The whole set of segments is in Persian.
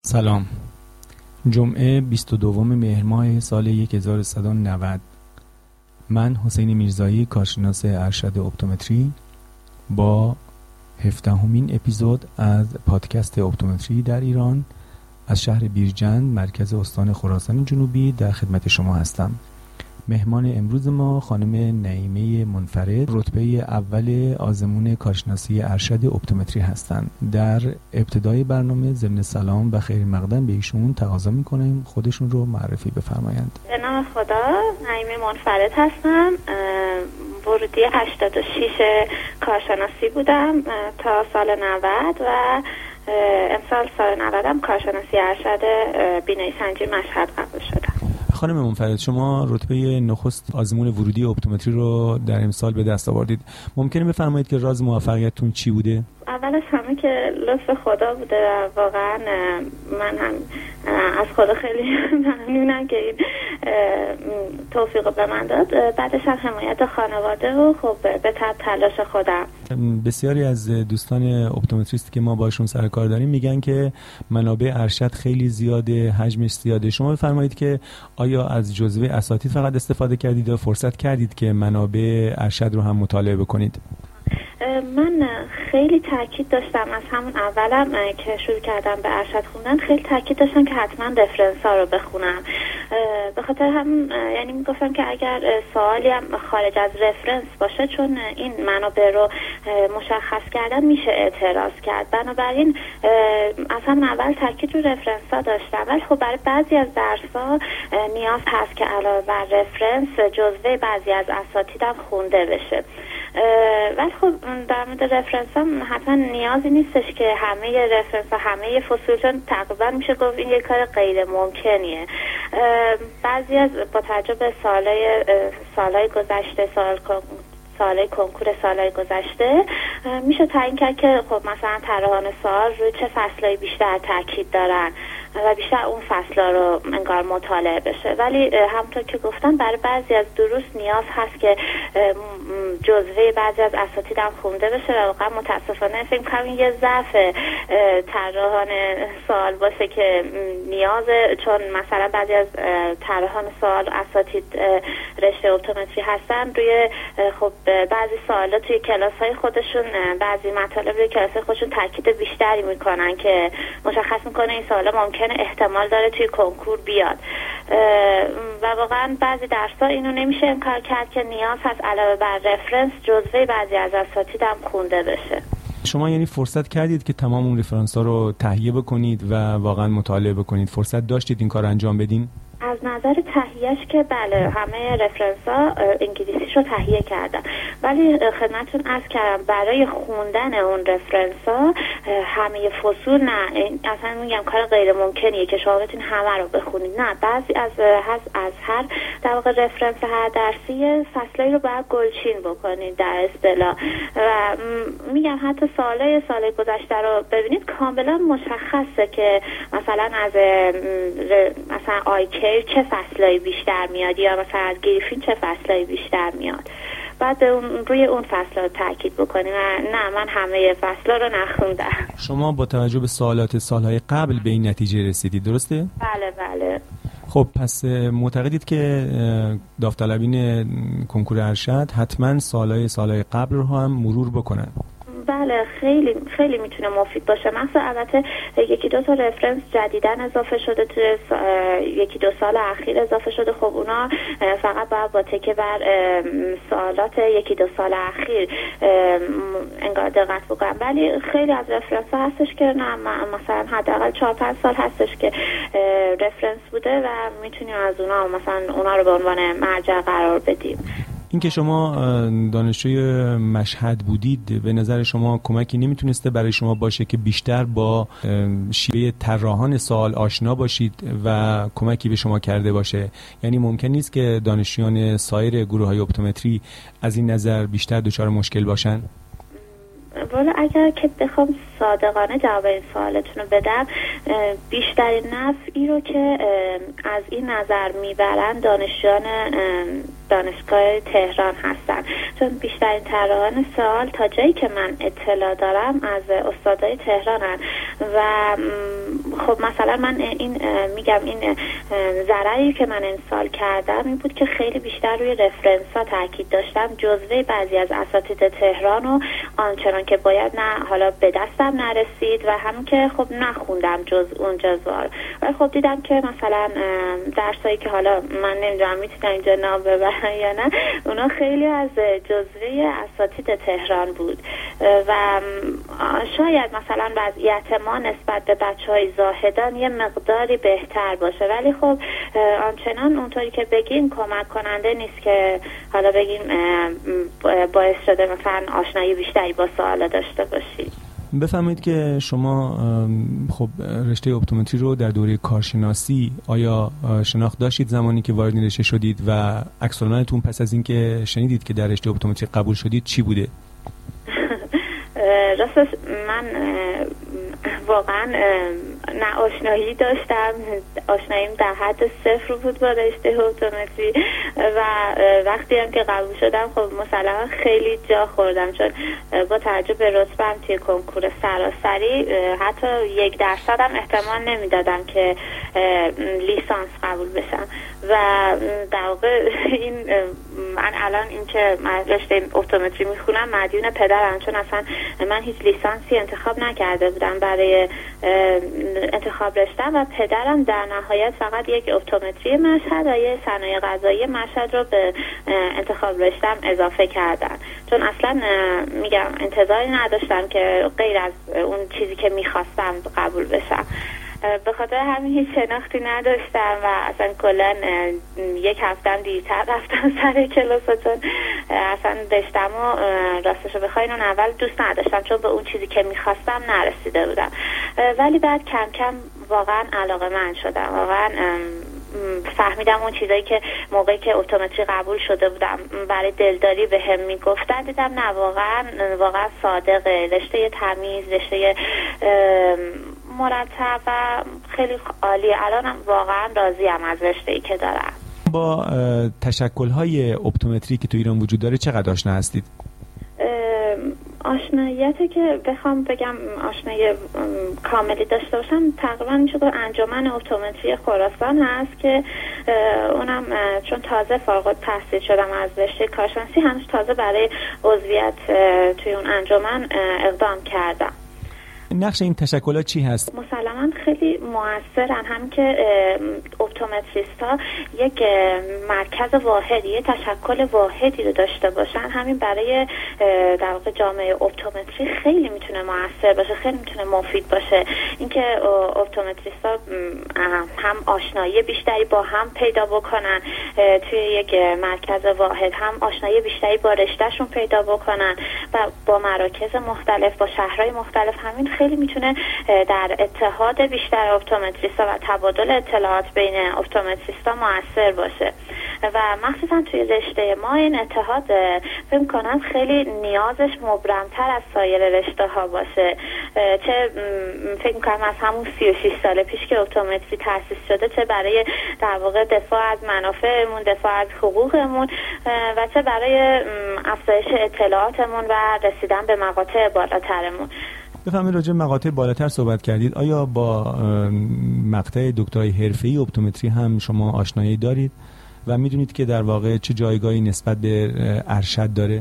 سلام. جمعه 22 مهر ماه سال 1190. من حسین میرزایی، کارشناس ارشد اپتومتری، با 17مین اپیزود از پادکست اپتومتری در ایران از شهر بیرجند، مرکز استان خراسان جنوبی، در خدمت شما هستم. مهمان امروز ما خانم نعیمه منفرد، رتبه اول آزمون کارشناسی ارشد اپتومتری هستند. در ابتدای برنامه ضمن سلام و خیر مقدم به ایشون تقاضا می‌کنیم خودشون رو معرفی بفرمایند. به نام خدا، نعیمه منفرد هستم. ورودی 86 کارشناسی بودم تا سال 90 و امسال سال 90 هم کارشناسی ارشد بینایی سنجی مشهد قبول شدم. خانم منفرد، شما رتبه نخست آزمون ورودی اپتومتری رو در امسال به دست آوردید. ممکنه بفرمایید که راز موفقیتتون چی بوده؟ اول از همه که لطف خدا بوده. واقعا من هم از خدا خیلی ممنونم که این توفیق به من داد. بعدش هم حمایت خانواده و خب به تلاش خودم. بسیاری از دوستان اپتومتریستی که ما باشون سر کار داریم میگن که منابع ارشد خیلی زیاده، حجمش زیاده. شما بفرمایید که آیا از جزوه اساتید فقط استفاده کردید یا فرصت کردید که منابع ارشد رو هم مطالعه بکنید؟ من خیلی تاکید داشتم از همون اولم که شروع کردم به ارشد خوندن، خیلی تاکید داشتم که حتما رفرنس ها رو بخونم. به خاطر هم یعنی میگفتم که اگر سوالی هم خارج از رفرنس باشه، چون این منابع رو مشخص کردن میشه اعتراض کرد، بنابراین از همون اول تاکید رو رفرنس ها داشتم. ولی خب برای بعضی از درس ها نیاز هست که علاوه بر رفرنس جزوه بعضی از اساتیدم خونده بشه. ولی خب در مورد رفرنس هم حتما نیازی نیستش که همه رفرنس و همه فصول، چون تقریبا میشه گفت این یک کار غیر ممکنیه. بعضی از با توجه به سالهای گذشته، سالهای کنکور سالهای گذشته میشه تعیین کرد که خب مثلا طراحان سوال روی چه فصلایی بیشتر تاکید دارن و بیشتر اون فصل‌ها رو انگار مطالعه بشه. ولی همونطور که گفتم برای بعضی از دروس نیاز هست که جزوه بعضی از اساتید هم خونده بشه و واقعا متاسفانه فکر می‌کنم یه ضعف طراحان سوال باشه که نیاز، چون مثلا بعضی از طراحان سوال اساتید رشته اپتومتری هستن، روی خب بعضی سوالات توی کلاس‌های خودشون، بعضی مطالب روی کلاس‌های خودشون تاکید بیشتری میکنن که مشخص میکنه این سوالا ممکنه احتمال داره توی کنکور بیاد و واقعا بعضی درس‌ها اینو نمیشه انکار کرد که نیاز هست علاوه بر رفرنس جزوه بعضی از اساتید هم خونده بشه. شما یعنی فرصت کردید که تمام اون رفرنس‌ها رو تهیه بکنید و واقعا مطالعه بکنید؟ فرصت داشتید این کار انجام بدین؟ از نظر تهیهش که بله، همه رفرنس‌ها انگلیسیش رو تهیه کردم، ولی خدمتتون عرض کردم برای خوندن اون رفرنس‌ها همه فصول نه، اصلا میگم کار غیر ممکنیه که شما بتونید همه رو بخونید. نه، بعضی از هر در واقع رفرنس هر درسی فصلایی رو باید گلچین بکنید در اصطلاح. و میگم حتی سال گذشته رو ببینید کاملا مشخصه که مثلا از مثلا آیکر چه فصلایی بیشتر میاد یا مثلا از گریفین چه فصلایی بیشتر میاد، بعد روی اون فصل رو تاکید بکنیم. نه، من همه فصل‌ها رو نخوندم. شما با توجه به سوالات سالهای قبل به این نتیجه رسیدید، درسته؟ بله. خب پس معتقدید که داوطلبین کنکور ارشد حتما سالهای قبل رو هم مرور بکنن؟ بله، خیلی خیلی میتونه مفید باشه. مثلا البته یکی دو تا رفرنس جدیدن اضافه شده، تو یکی دو سال اخیر اضافه شده. خب اونا فقط باید با تکیه بر سوالات یکی دو سال اخیر انگار دقت بکنم، ولی خیلی از رفرنس ها هستش که نه، مثلا حداقل 4-5 سال هستش که رفرنس بوده و میتونیم از اونا رو به عنوان مرجع قرار بدیم. این که شما دانشجوی مشهد بودید، به نظر شما کمکی نمیتونسته برای شما باشه که بیشتر با شیوه طراحان سوال آشنا باشید و کمکی به شما کرده باشه؟ یعنی ممکن نیست که دانشجویان سایر گروه‌های اپتومتری از این نظر بیشتر دچار مشکل باشن؟ والا اگر که بخوام صادقانه جواب این سوالتون رو بدم، بیشترین نفعی رو که از این نظر میبرن دانشجویان دانشگاه تهران هستن، چون بیشترین طراحان سوال تا جایی که من اطلاع دارم از استادای تهرانن و خب مثلا من میگم این ضرری که من امسال کردم این بود که خیلی بیشتر روی رفرنس ها تاکید داشتم. جزوه بعضی از اساتید تهران و آنچنان که باید نه حالا به دستم نرسید و همون که خب نخوندم اون جزوه. ولی خب دیدم که مثلا درسایی که حالا من نمیدونم میتونم اینجا نام ببرم یا نه، اونا خیلی از جزوه اساتید تهران بود و شاید مثلا وضعیت ما نسبت به بچهای زاهدان یه مقداری بهتر باشه، ولی خب آنچنان اونطوری که بگیم کمک کننده نیست که حالا بگیم باعث شده مثلا آشنایی بیشتری با سوالا داشته باشید. بفرمایید که شما خب رشته اپتومتری رو در دوره کارشناسی آیا شناخت داشتید زمانی که وارد این رشته شدید و عکس العملتون پس از اینکه شنیدید که در رشته اپتومتری قبول شدید چی بوده؟ راستش من واقعا نه آشنایی داشتم، آشناییم در حد صفر بود با رشته اپتومتری و وقتی هم که قبول شدم خب مثلا خیلی جا خوردم، چون با توجه به رتبه‌ام توی کنکور سراسری حتی 1% هم احتمال نمیدادم که لیسانس قبول بشم و در واقع این من الان این که من رشته اپتومتری میخونم مدیون پدرم، چون اصلا من هیچ لیسانسی انتخاب نکرده بودم برای انتخاب رشتم و پدرم در نهایت فقط یک اپتومتری مشهد و یک صنایع غذایی مشهد رو به انتخاب رشتم اضافه کردن، چون اصلا میگم انتظاری نداشتم که غیر از اون چیزی که میخواستم قبول بشم. به خاطر همین هیچ شناختی نداشتم و اصلا کلا 1 هفتم دیرتر رفتم سر کلاس، چون اصلا رشتم و راستشو بخواین اون اول دوست نداشتم، چون به اون چیزی که میخواستم نرسیده بودم. ولی بعد کم کم واقعا علاقه‌مند شدم، واقعا فهمیدم اون چیزایی که موقعی که اپتومتری قبول شده بودم برای دلداری به هم میگفتن، دیدم نه واقعا صادقه، رشته تمیز، رشته مرتب و خیلی عالیه. الانم واقعا راضیم از رشته‌ای که دارم. با تشکل‌های اپتومتری که تو ایران وجود داره چقدر آشنا هستید؟ آشناییتی که بخوام بگم آشنایی کاملی داشته باشم تقریبا میشه گفت انجمن اپتومتری خراسان هست که اونم چون تازه فارغ التحصیل شدم از رشته کارشناسی هنوز تازه برای عضویت توی اون انجمن اقدام کردم. نقش این تشکلات چی هست؟ مسلماً خیلی موثرن، هم که اپتومتریست‌ها یک مرکز واحدی، یک تشکل واحدی رو داشته باشن، همین برای در واقع جامعه اپتومتری خیلی میتونه موثر باشه، خیلی میتونه مفید باشه. اینکه اپتومتریست‌ها هم آشنایی بیشتری با هم پیدا بکنن توی یک مرکز واحد، هم آشنایی بیشتری با رشتهشون پیدا بکنن و با مراکز مختلف، با شهرهای مختلف، همین خیلی میتونه در اتحاد بیشتر اپتومتریستا و تبادل اطلاعات بین اپتومتریستا موثر باشه و مخصوصا توی رشته ما این اتحاد فکر کنم خیلی نیازش مبرمتر از سایر رشته ها باشه. چه فکر کنم از همون 36 سال پیش که اپتومتری تأسیس شده، چه برای در واقع دفاع از منافعمون، دفاع از حقوقمون و چه برای افزایش اطلاعاتمون و رسیدن به مقاطع بالاترمون. بفهمید راجع به مقاطع بالاتر صحبت کردید، آیا با مقطع دکترای حرفه‌ای اپتومتری هم شما آشنایی دارید و میدونید که در واقع چه جایگاهی نسبت به ارشد داره؟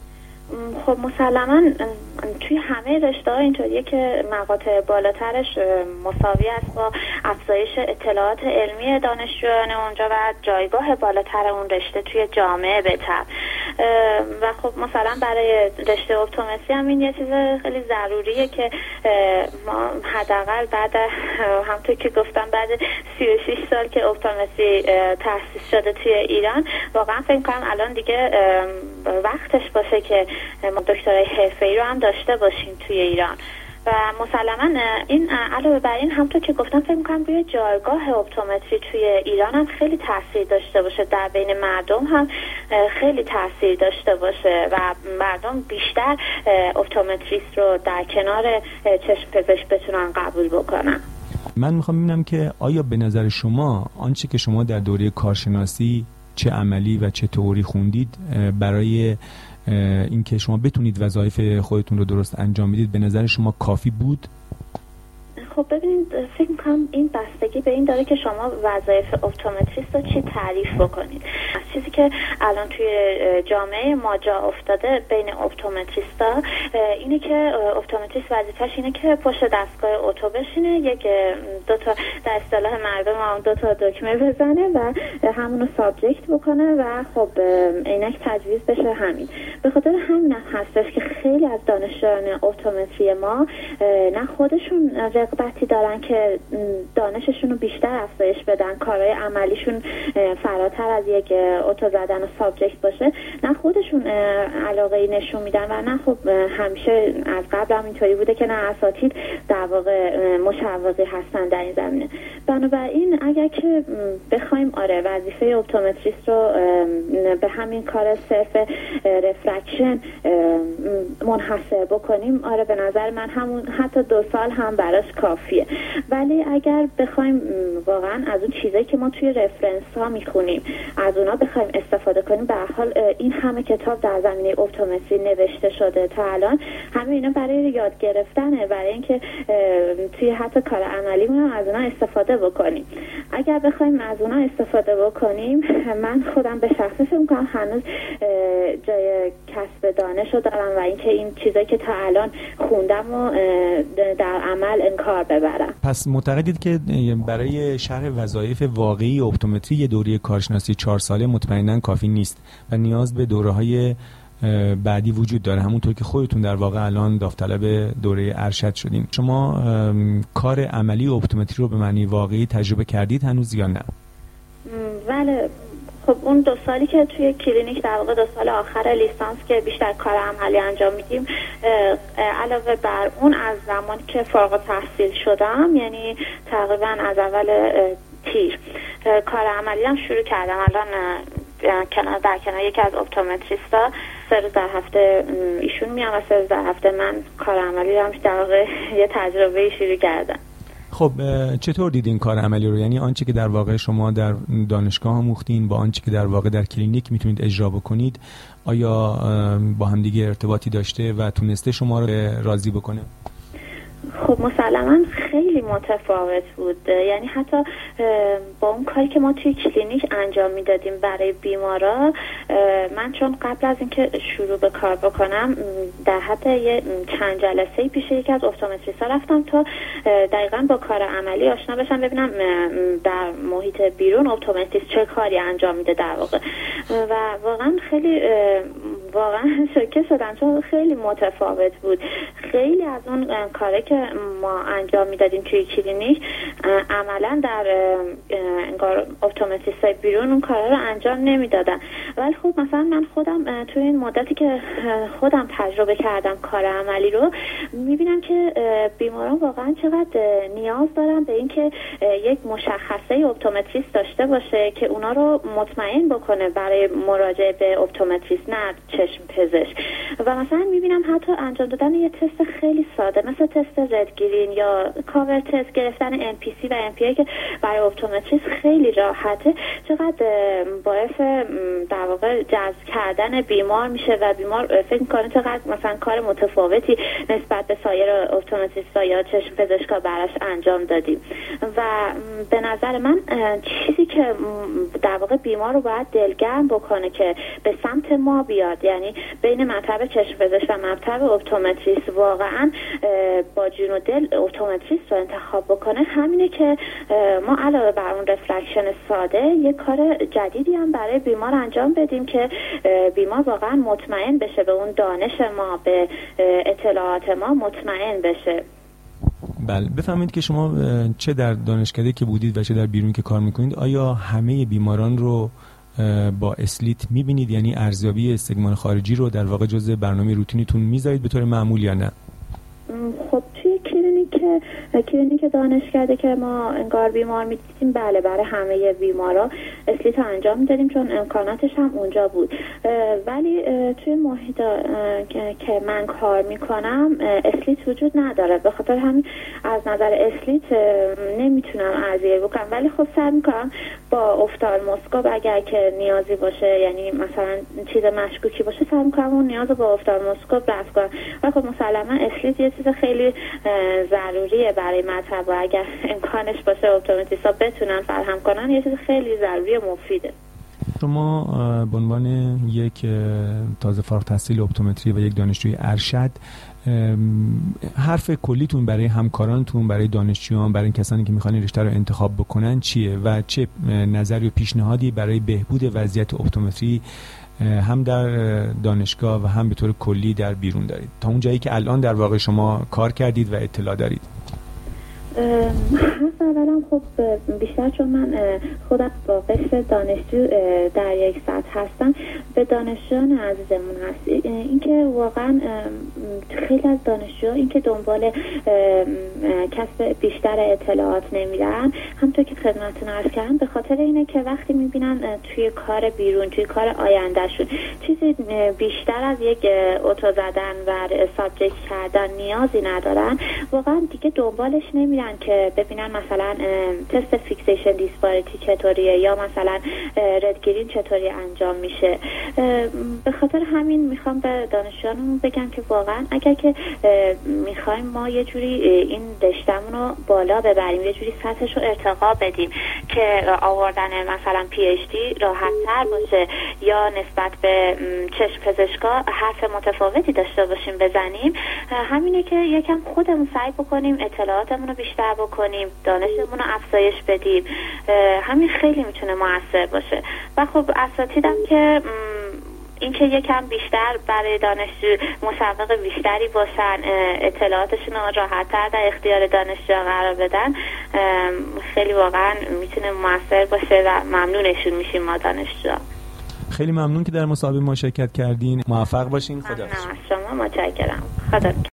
خب مسلماً توی همه رشته‌ها اینطوریه که مقاطع بالاترش مساوی است با افزایش اطلاعات علمی دانشجویان اونجا و جایگاه بالاتر اون رشته توی جامعه بهتر. و خب مثلا برای رشته اپتومتری هم این یه چیز خیلی ضروریه که ما حداقل بعد همونطور که گفتم بعد 36 سال که اپتومتری تأسیس شده توی ایران، واقعا فکر کنم الان دیگه وقتش باشه که ما دکترای حرفه‌ای رو هم داشته باشیم توی ایران. و مسلماً این علاوه بر این همونطور که گفتم فکر می‌کنم روی جایگاه اپتومتری توی ایران هم خیلی تاثیر داشته باشه، در بین مردم هم خیلی تاثیر داشته باشه و مردم بیشتر اپتومتریست رو در کنار چشم پزشک بتونن قبول بکنن. من میخوام ببینم که آیا به نظر شما آنچه که شما در دوره کارشناسی چه عملی و چه تئوری خوندید برای اینکه شما بتونید وظایف خودتون رو درست انجام بدید به نظر شما کافی بود؟ خب ببینید، فکر می‌کنم این بستگی به این داره که شما وظایف اپتومتریست رو چی تعریف بکنید. از چیزی که الان توی جامعه ما جا افتاده بین اپتومتریستا اینه که اپتومتریست وظیفه‌ش اینه که پشت دستگاه اتو بشینه، یک دو تا در اصطلاح مردم هم دو تا دکمه بزنه و همونو سابجکت بکنه و خب عینک تجویز بشه. همین به خاطر همین هستش که خیلی از دانشجویان اپتومتری ما نه خودشون رغبتی دارن که دانششون رو بیشتر افزایش بدن، کارهای عملیشون فراتر از یک اتو زدن و سابجکت باشه، نه خودشون علاقه نشون میدن و نه خب همیشه از قبل هم اینطوری بوده که نه اساتید در واقع مشوقی هستن در این زمینه. بنابراین اگر که بخوایم وظیفه اپتومتریست رو به همین کار صرف رفرکشن منحصر بکنیم، به نظر من همون حتی 2 سال هم براش کافیه. ولی اگر بخوایم واقعا از اون چیزایی که ما توی رفرنس ها میخونیم از اونا بخوایم استفاده کنیم، به هر حال این همه کتاب در زمینه اپتومتری نوشته شده تا الان، همه اینا برای یاد گرفتنه، برای اینکه توی حتی کار عملی هم از اونا استفاده بکنیم. اگر بخوایم از اونا استفاده بکنیم، من خودم به شخصه فکر می‌کنم هنوز جای کسب دانش رو دارم و اینکه این چیزایی که تا الان خوندم و در عمل انکار ببرم. پس معتقدید که برای شرح وظایف واقعی اپتومتری یه دوره کارشناسی 4 ساله مطمئناً کافی نیست و نیاز به دوره‌های بعدی وجود داره، همونطور که خودتون در واقع الان داوطلب دوره ارشد شدین. شما کار عملی اپتومتری رو به معنی واقعی تجربه کردید هنوز یا نه؟ بله، خب اون 2 سالی که توی کلینیک در واقع 2 سال آخر لیسانس که بیشتر کار عملی انجام میدیم، علاوه بر اون از زمانی که فارغ التحصیل شدم، یعنی تقریبا از اول تیر کار عملی هم شروع کردم. الان در کنار یکی از اپتومتریستا 3 روز در هفته ایشون میام و 3 روز در هفته من کار عملی هم در واقع یه تجربه شروع کردم. خب چطور دیدین کار عملی رو؟ یعنی آنچه که در واقع شما در دانشگاه آموختین با آنچه که در واقع در کلینیک میتونید اجرا بکنید، آیا با هم دیگه ارتباطی داشته و تونسته شما رو راضی بکنه؟ خب مسلماً خیلی متفاوت بود. یعنی حتی با اون کاری که ما توی کلینیک انجام میدادیم برای بیمارا، من چون قبل از اینکه شروع به کار بکنم در حد یه چند جلسه‌ای پیش یکی از اپتومتریست‌ها رفتم تا دقیقاً با کار عملی آشنا بشم، ببینم در محیط بیرون اپتومتریست چه کاری انجام میده در واقع. و واقعاً خیلی شوکه شدم چون خیلی متفاوت بود. خیلی از اون کاری که ما انجام میدادیم توی کلینیک عملا در انگار اپتومتریستای بیرون اون کارا رو انجام نمیدادن. ولی خب مثلا من خودم توی این مدتی که خودم تجربه کردم کار عملی رو، میبینم که بیماران واقعا چقدر نیاز دارن به اینکه یک مشخصه اپتومتریست داشته باشه که اونا رو مطمئن بکنه برای مراجعه به اپتومتریست، نه چشم پزشک. و مثلا میبینم حتی انجام دادن یه تست خیلی ساده مثل تست ردگرین یا کاور تست، گرفتن NPC و MPI که برای اپتومتریست خیلی راحته، چقدر باعث در واقع جذب کردن بیمار میشه و بیمار فکر میکنه چقدر مثلا کار متفاوتی نسبت به سایر اپتومتریستا یا چشم پزشکا براش انجام دادیم. و به نظر من چیزی که در واقع بیمار رو باید دلگرم بکنه که به سمت ما بیاد، یعنی بین مطب چشم پزشک و مطب اپتومتریست واقعا با جون و دل اپتومتریست رو انتخاب بکنه، همینه که ما علاوه بر اون رفلکشن ساده یک کار جدیدی هم برای بیمار انجام بدیم که بیمار واقعا مطمئن بشه به اون دانش ما، به اطلاعات ما مطمئن بشه. بله، بفهمید که شما چه در دانشکده که بودید و چه در بیرون که کار میکنید، آیا همه بیماران رو با اسلیت میبینید؟ یعنی ارزیابی استگمان خارجی رو در واقع جزء برنامه روتینیتون میذارید به طور معمول یا نه؟ خب توی کلینیک دانشکده که ما انگار بیمار میدیدیم، بله برای همه بیمارا اسلیت رو انجام میدادیم چون امکاناتش هم اونجا بود. ولی توی محیط که من کار میکنم اسلیت وجود نداره، به خاطر همین از نظر اسلیت نمیتونم ارزیابی بکنم. ولی خب سعی میکنم با افتالموسکوپ اگر که نیازی باشه، یعنی مثلا چیز مشکوکی باشه، سعی می‌کنم اون نیاز رو با افتالموسکوپ رفع کنم. و خب مسلما اسلیت یه چیز خیلی ضروریه برای مطب و اگر امکانش باشه اپتومتریست‌ها بتونن فراهم کنن، یه چیز خیلی ضروری مفیده. شما به عنوان یک تازه فارغ التحصیل اپتومتری و یک دانشجوی ارشد، حرف کلیتون برای همکارانتون، برای دانشجویان، برای کسانی که میخوان رشته رو انتخاب بکنن چیه و چه نظری و پیشنهادی برای بهبود وضعیت اپتومتری هم در دانشگاه و هم به طور کلی در بیرون دارید، تا اون جایی که الان در واقع شما کار کردید و اطلاع دارید؟ اولا خب بیشتر چون من خودم با قشر دانشجو در یک سطح هستم، به دانشجویان عزیزمون هست اینکه واقعا خیلی از دانشجوها اینکه دنبال کسب بیشتر اطلاعات نمیرن، همونطور که خدمتتون عرض کردم، به خاطر اینه که وقتی میبینن توی کار بیرون، توی کار آیندهشون چیزی بیشتر از یک اتو زدن و سابجکت کردن نیازی ندارن، واقعا دیگه دنبالش نمیرن که ببینن مثلا تست فیکسیشن دیسپاریتی چطوریه یا مثلا ردگرین چطوری انجام میشه. به خاطر همین میخوام به دانشجویانمون بگم که واقعا اگر که میخوایم ما یه جوری این رشته‌مون رو بالا ببریم، یه جوری سطحش رو ارتقا بدیم که آوردن مثلا پی اچ دی راحت تر باشه یا نسبت به چشم پزشکا حرف متفاوتی داشته باشیم بزنیم، همینه که یکم خودمون سعی بکنیم اطلاعاتمون رو بیشتر بکنیم، دانشمون رو افزایش بدیم. همین خیلی میتونه موثر باشه. و خب اساتیدم که اینکه یکم بیشتر برای دانشجو مسابقه بیشتری باشن، اطلاعاتشون رو راحت‌تر در اختیار دانشجو قرار بدن، خیلی واقعا میتونه موثر باشه و ممنونشون میشیم ما دانشجوها. خیلی ممنون که در مسابقه ما شرکت کردین. موفق باشین. خدا شما متشکرم. خدا